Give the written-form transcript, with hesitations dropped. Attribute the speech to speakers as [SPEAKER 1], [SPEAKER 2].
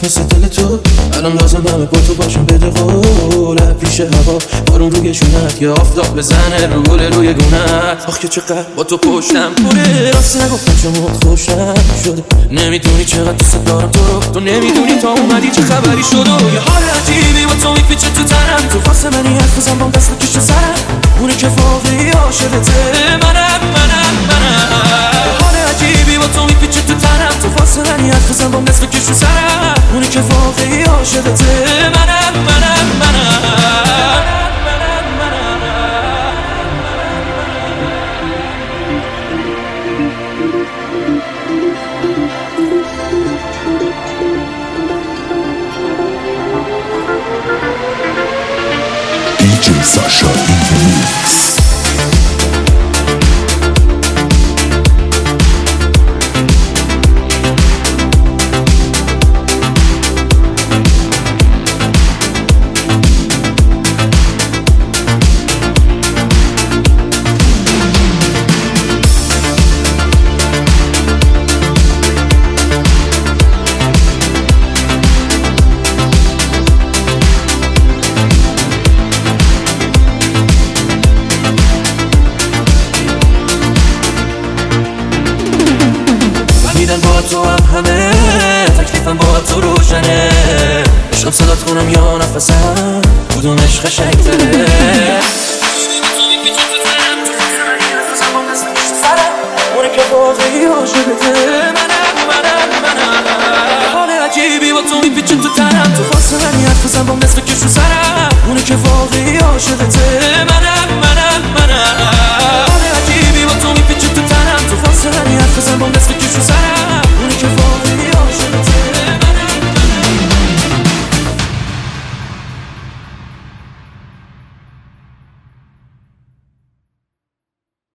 [SPEAKER 1] نیست مثل دل تو. الان لازم همه با تو باشم بده قوله پیش هوا بارون روی شونت، یه آفتاب بزنه رو گل روی گونت. آخ که چقدر با تو پشتم پره، راستی نگفتم چه خوشم شده. نمیدونی چقدر دوست دارم تو رو، تو نمیدونی تا اومدی چه خبری شد. و یه حال عجیبی با تو میپیچه تو تنم، تو واسه منی حرف بزن بام دست بکش تو سرم. اونه که واقعی عاشقته منم. حال عجیبی با تو میپیچه تو تنم، تو واسه منی حرف بزن بام دست بکش تو سرم. اونه که واقعی عاشقته منم.
[SPEAKER 2] DJ Sasha in the mix.
[SPEAKER 1] با تو هم همه تکلیفم با تو روشنه. عشقم صدات کنم یا نفسم، کدومش قشنگ‌تره؟ اونه که واقعی عاشقته منم. حال عجیبی با تو میپیچه تو تنم، تو واسه منی حرف بزن بام دست بکش رو سرم. اونه که واقعی عاشقته